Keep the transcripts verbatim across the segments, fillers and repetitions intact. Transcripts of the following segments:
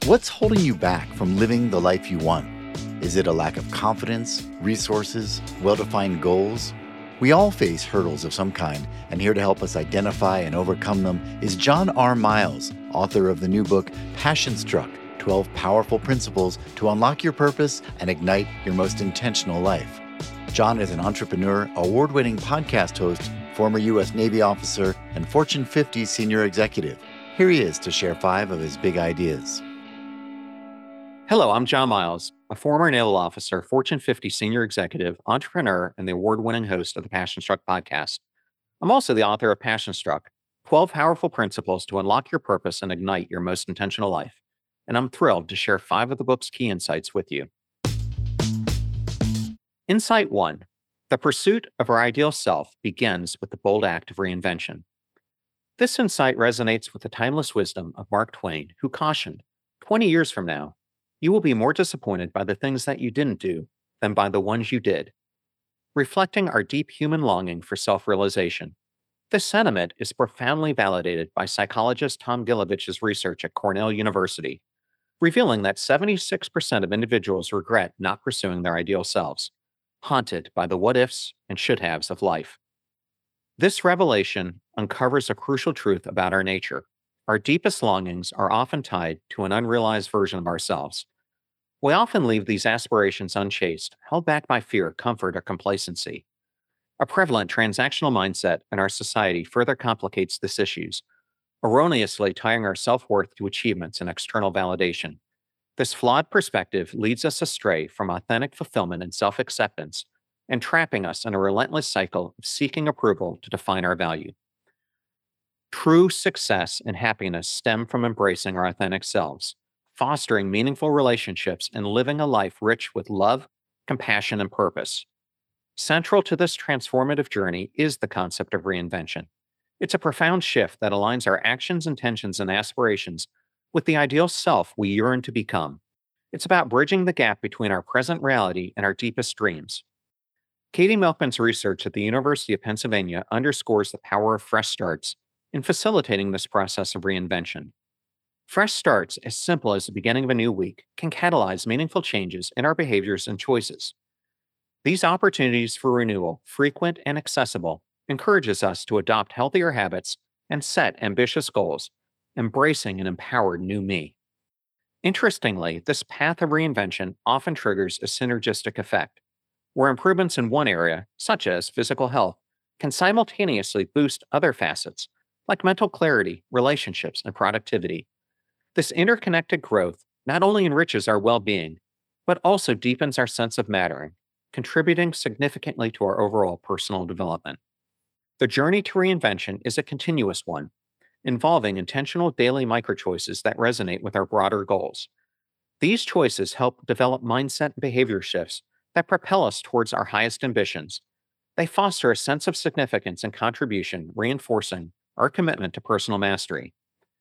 What's holding you back from living the life you want? Is it a lack of confidence, resources, well-defined goals? We all face hurdles of some kind, and here to help us identify and overcome them is John R. Miles, author of the new book, Passion Struck, twelve Powerful Principles to Unlock Your Purpose and Ignite Your Most Intentional Life. John is an entrepreneur, award-winning podcast host, former U S Navy officer, and Fortune fifty senior executive. Here he is to share five of his big ideas. Hello, I'm John Miles, a former naval officer, Fortune fifty senior executive, entrepreneur, and the award-winning host of the Passion Struck podcast. I'm also the author of Passion Struck, twelve Powerful Principles to Unlock Your Purpose and Ignite Your Most Intentional Life. And I'm thrilled to share five of the book's key insights with you. Insight one, the pursuit of our ideal self begins with the bold act of reinvention. This insight resonates with the timeless wisdom of Mark Twain, who cautioned, twenty years from now, you will be more disappointed by the things that you didn't do than by the ones you did. Reflecting our deep human longing for self-realization, this sentiment is profoundly validated by psychologist Tom Gilovich's research at Cornell University, revealing that seventy-six percent of individuals regret not pursuing their ideal selves, haunted by the what-ifs and should-haves of life. This revelation uncovers a crucial truth about our nature. Our deepest longings are often tied to an unrealized version of ourselves. We often leave these aspirations unchased, held back by fear, comfort, or complacency. A prevalent transactional mindset in our society further complicates this issue, erroneously tying our self-worth to achievements and external validation. This flawed perspective leads us astray from authentic fulfillment and self-acceptance, and trapping us in a relentless cycle of seeking approval to define our value. True success and happiness stem from embracing our authentic selves, fostering meaningful relationships, and living a life rich with love, compassion, and purpose. Central to this transformative journey is the concept of reinvention. It's a profound shift that aligns our actions, intentions, and aspirations with the ideal self we yearn to become. It's about bridging the gap between our present reality and our deepest dreams. Katie Milkman's research at the University of Pennsylvania underscores the power of fresh starts in facilitating this process of reinvention. Fresh starts, as simple as the beginning of a new week, can catalyze meaningful changes in our behaviors and choices. These opportunities for renewal, frequent and accessible, encourages us to adopt healthier habits and set ambitious goals, embracing an empowered new me. Interestingly, this path of reinvention often triggers a synergistic effect, where improvements in one area, such as physical health, can simultaneously boost other facets, like mental clarity, relationships, and productivity. This interconnected growth not only enriches our well-being, but also deepens our sense of mattering, contributing significantly to our overall personal development. The journey to reinvention is a continuous one, involving intentional daily microchoices that resonate with our broader goals. These choices help develop mindset and behavior shifts that propel us towards our highest ambitions. They foster a sense of significance and contribution, reinforcing our commitment to personal mastery.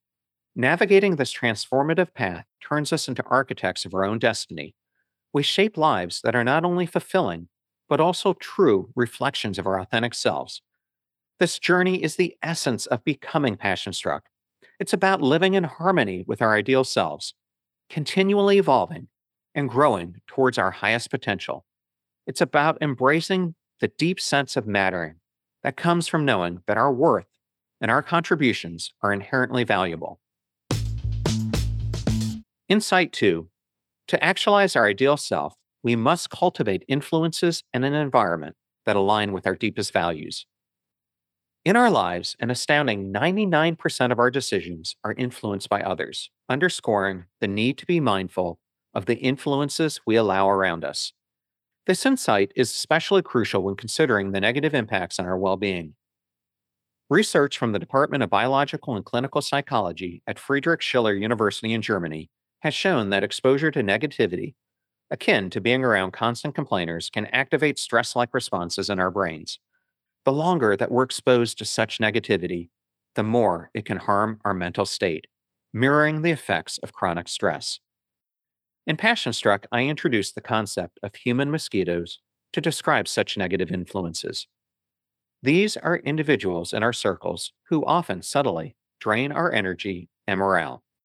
Navigating this transformative path turns us into architects of our own destiny. We shape lives that are not only fulfilling, but also true reflections of our authentic selves. This journey is the essence of becoming passion struck. It's about living in harmony with our ideal selves, continually evolving and growing towards our highest potential. It's about embracing the deep sense of mattering that comes from knowing that our worth and our contributions are inherently valuable. Insight two, to actualize our ideal self, we must cultivate influences and an environment that align with our deepest values. In our lives, an astounding ninety-nine percent of our decisions are influenced by others, underscoring the need to be mindful of the influences we allow around us. This insight is especially crucial when considering the negative impacts on our well-being. Research from the Department of Biological and Clinical Psychology at Friedrich Schiller University in Germany has shown that exposure to negativity, akin to being around constant complainers, can activate stress-like responses in our brains. The longer that we're exposed to such negativity, the more it can harm our mental state, mirroring the effects of chronic stress. In Passion Struck, I introduced the concept of human mosquitoes to describe such negative influences. These are individuals in our circles who often subtly drain our energy and morale.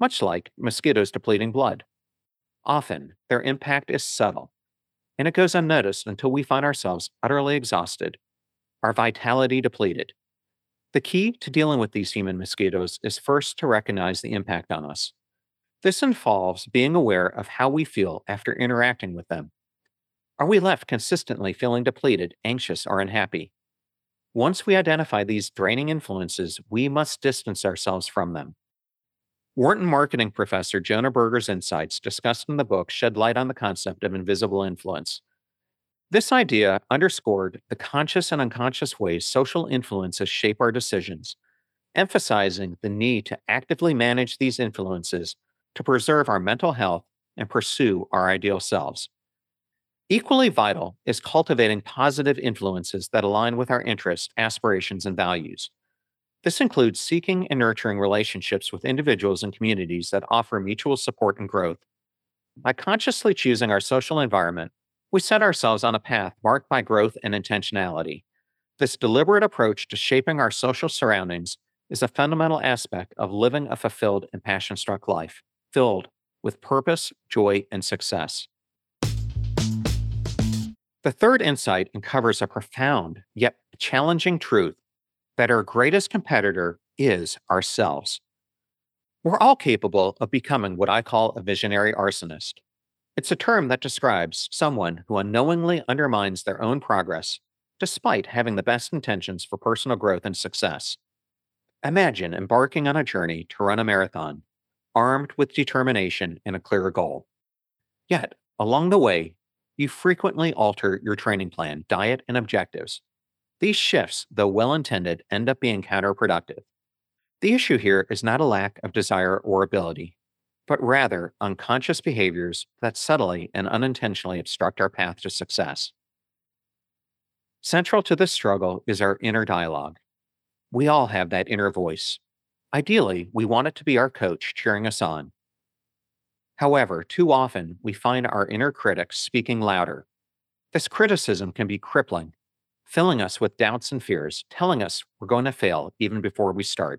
much like mosquitoes depleting blood. Often, their impact is subtle, and it goes unnoticed until we find ourselves utterly exhausted, our vitality depleted. The key to dealing with these human mosquitoes is first to recognize the impact on us. This involves being aware of how we feel after interacting with them. Are we left consistently feeling depleted, anxious, or unhappy? Once we identify these draining influences, we must distance ourselves from them. Wharton marketing professor Jonah Berger's insights discussed in the book shed light on the concept of invisible influence. This idea underscored the conscious and unconscious ways social influences shape our decisions, emphasizing the need to actively manage these influences to preserve our mental health and pursue our ideal selves. Equally vital is cultivating positive influences that align with our interests, aspirations, and values. This includes seeking and nurturing relationships with individuals and communities that offer mutual support and growth. By consciously choosing our social environment, we set ourselves on a path marked by growth and intentionality. This deliberate approach to shaping our social surroundings is a fundamental aspect of living a fulfilled and passion-struck life, filled with purpose, joy, and success. The third insight uncovers a profound yet challenging truth that our greatest competitor is ourselves. We're all capable of becoming what I call a visionary arsonist. It's a term that describes someone who unknowingly undermines their own progress despite having the best intentions for personal growth and success. Imagine embarking on a journey to run a marathon, armed with determination and a clear goal. Yet, along the way, you frequently alter your training plan, diet, and objectives. These shifts, though well-intended, end up being counterproductive. The issue here is not a lack of desire or ability, but rather unconscious behaviors that subtly and unintentionally obstruct our path to success. Central to this struggle is our inner dialogue. We all have that inner voice. Ideally, we want it to be our coach cheering us on. However, too often we find our inner critic speaking louder. This criticism can be crippling, filling us with doubts and fears, telling us we're going to fail even before we start.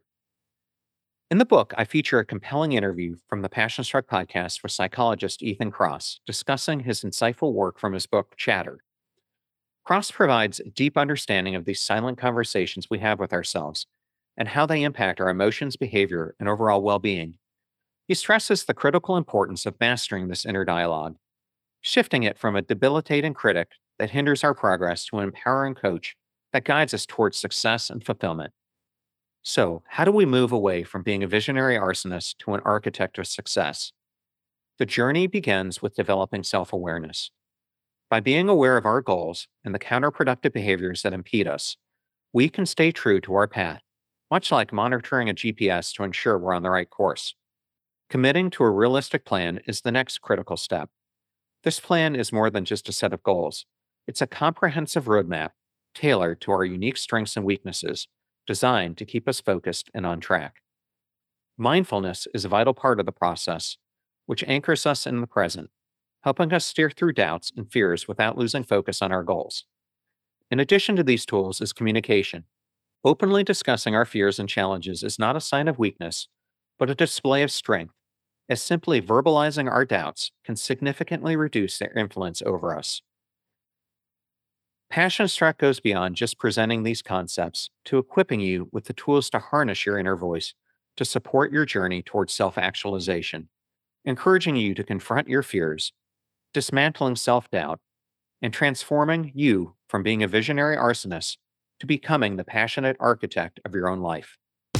In the book, I feature a compelling interview from the Passion Struck podcast with psychologist Ethan Kross, discussing his insightful work from his book, Chatter. Kross provides a deep understanding of these silent conversations we have with ourselves and how they impact our emotions, behavior, and overall well-being. He stresses the critical importance of mastering this inner dialogue, shifting it from a debilitating critic that hinders our progress to an empowering coach that guides us towards success and fulfillment. So, how do we move away from being a visionary arsonist to an architect of success? The journey begins with developing self-awareness. By being aware of our goals and the counterproductive behaviors that impede us, we can stay true to our path, much like monitoring a G P S to ensure we're on the right course. Committing to a realistic plan is the next critical step. This plan is more than just a set of goals. It's a comprehensive roadmap tailored to our unique strengths and weaknesses, designed to keep us focused and on track. Mindfulness is a vital part of the process, which anchors us in the present, helping us steer through doubts and fears without losing focus on our goals. In addition to these tools is communication. Openly discussing our fears and challenges is not a sign of weakness, but a display of strength, as simply verbalizing our doubts can significantly reduce their influence over us. Passion Struck goes beyond just presenting these concepts to equipping you with the tools to harness your inner voice to support your journey towards self-actualization, encouraging you to confront your fears, dismantling self-doubt, and transforming you from being a visionary arsonist to becoming the passionate architect of your own life.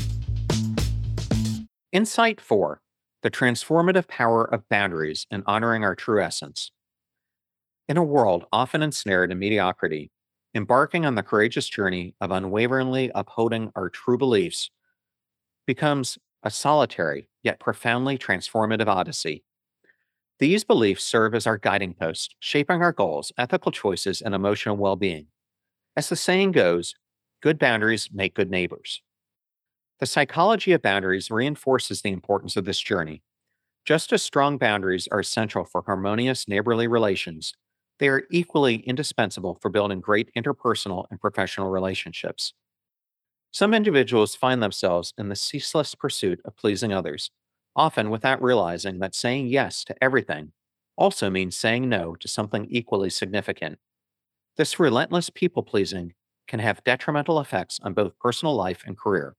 Insight four. The transformative power of boundaries and honoring our true essence. In a world often ensnared in mediocrity, embarking on the courageous journey of unwaveringly upholding our true beliefs becomes a solitary yet profoundly transformative odyssey. These beliefs serve as our guiding post, shaping our goals, ethical choices, and emotional well-being. As the saying goes, good boundaries make good neighbors. The psychology of boundaries reinforces the importance of this journey. Just as strong boundaries are essential for harmonious neighborly relations, they are equally indispensable for building great interpersonal and professional relationships. Some individuals find themselves in the ceaseless pursuit of pleasing others, often without realizing that saying yes to everything also means saying no to something equally significant. This relentless people pleasing can have detrimental effects on both personal life and career.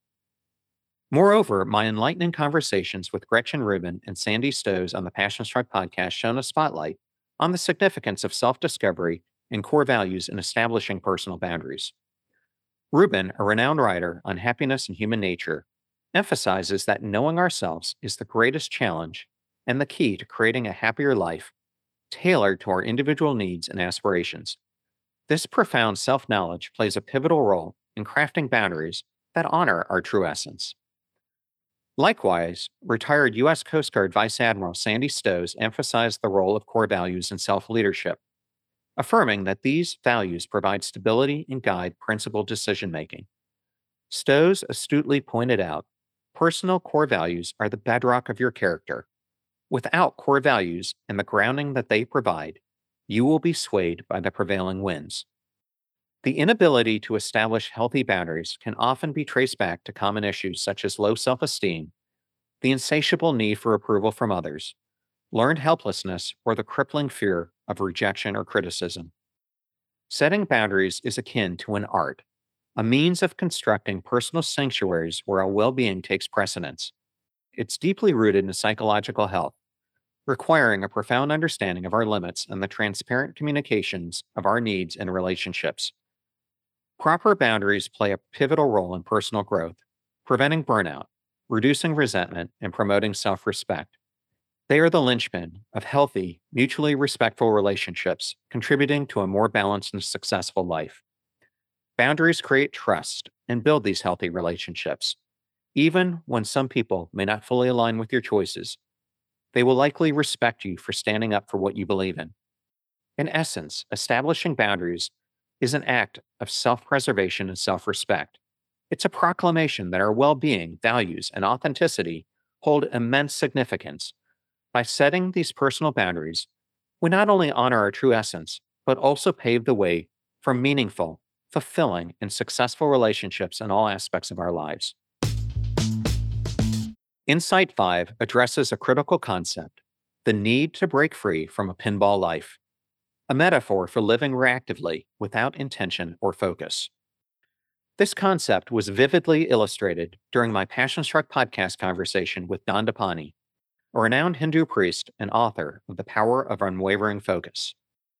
Moreover, my enlightening conversations with Gretchen Rubin and Sandy Stowes on the Passion Struck podcast shone a spotlight on the significance of self discovery and core values in establishing personal boundaries. Rubin, a renowned writer on happiness and human nature, emphasizes that knowing ourselves is the greatest challenge and the key to creating a happier life tailored to our individual needs and aspirations. This profound self knowledge plays a pivotal role in crafting boundaries that honor our true essence. Likewise, retired U S Coast Guard Vice Admiral Sandy Stowes emphasized the role of core values in self leadership, affirming that these values provide stability and guide principled decision making. Stowes astutely pointed out personal core values are the bedrock of your character. Without core values and the grounding that they provide, you will be swayed by the prevailing winds. The inability to establish healthy boundaries can often be traced back to common issues such as low self esteem, the insatiable need for approval from others, learned helplessness, or the crippling fear of rejection or criticism. Setting boundaries is akin to an art, a means of constructing personal sanctuaries where our well being takes precedence. It's deeply rooted in psychological health, requiring a profound understanding of our limits and the transparent communications of our needs and relationships. Proper boundaries play a pivotal role in personal growth, preventing burnout, reducing resentment, and promoting self-respect. They are the linchpin of healthy, mutually respectful relationships, contributing to a more balanced and successful life. Boundaries create trust and build these healthy relationships. Even when some people may not fully align with your choices, they will likely respect you for standing up for what you believe in. In essence, establishing boundaries is an act of self-preservation and self-respect. It's a proclamation that our well-being, values, and authenticity hold immense significance. By setting these personal boundaries, we not only honor our true essence, but also pave the way for meaningful, fulfilling, and successful relationships in all aspects of our lives. Insight five addresses a critical concept, the need to break free from a pinball life, a metaphor for living reactively without intention or focus. This concept was vividly illustrated during my Passion Struck podcast conversation with Dandapani, a renowned Hindu priest and author of The Power of Unwavering Focus.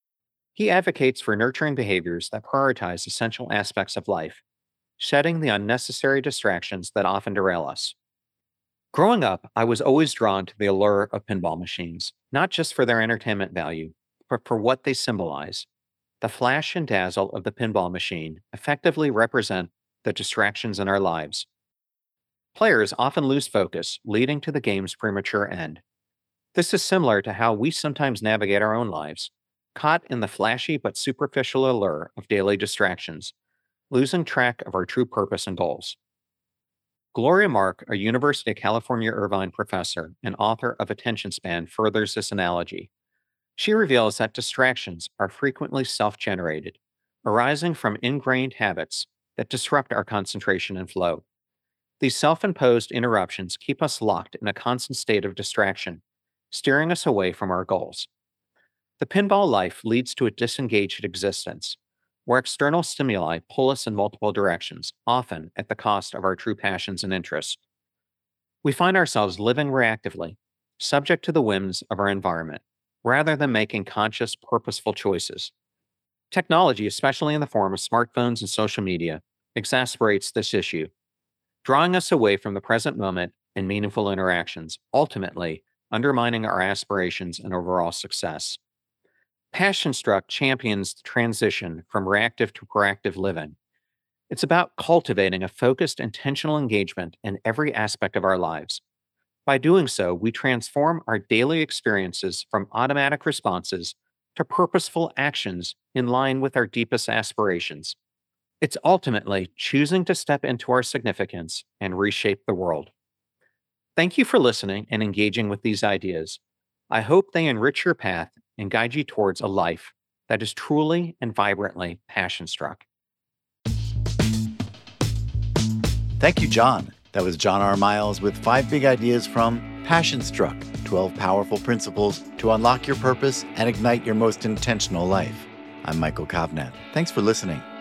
He advocates for nurturing behaviors that prioritize essential aspects of life, shedding the unnecessary distractions that often derail us. Growing up, I was always drawn to the allure of pinball machines, not just for their entertainment value, but for what they symbolize. The flash and dazzle of the pinball machine effectively represent the distractions in our lives. Players often lose focus, leading to the game's premature end. This is similar to how we sometimes navigate our own lives, caught in the flashy but superficial allure of daily distractions, losing track of our true purpose and goals. Gloria Mark, a University of California Irvine professor and author of Attention Span, furthers this analogy. She reveals that distractions are frequently self-generated, arising from ingrained habits that disrupt our concentration and flow. These self-imposed interruptions keep us locked in a constant state of distraction, steering us away from our goals. The pinball life leads to a disengaged existence, where external stimuli pull us in multiple directions, often at the cost of our true passions and interests. We find ourselves living reactively, subject to the whims of our environment, rather than making conscious, purposeful choices. Technology, especially in the form of smartphones and social media, exacerbates this issue, drawing us away from the present moment and meaningful interactions, ultimately undermining our aspirations and overall success. Passion Struck champions the transition from reactive to proactive living. It's about cultivating a focused, intentional engagement in every aspect of our lives. By doing so, we transform our daily experiences from automatic responses to purposeful actions in line with our deepest aspirations. It's ultimately choosing to step into our significance and reshape the world. Thank you for listening and engaging with these ideas. I hope they enrich your path and guide you towards a life that is truly and vibrantly passion-struck. Thank you, John. That was John R. Miles with five big ideas from Passion Struck, twelve Powerful Principles to Unlock Your Purpose and Ignite Your Most Intentional Life. I'm Michael Kovnat. Thanks for listening.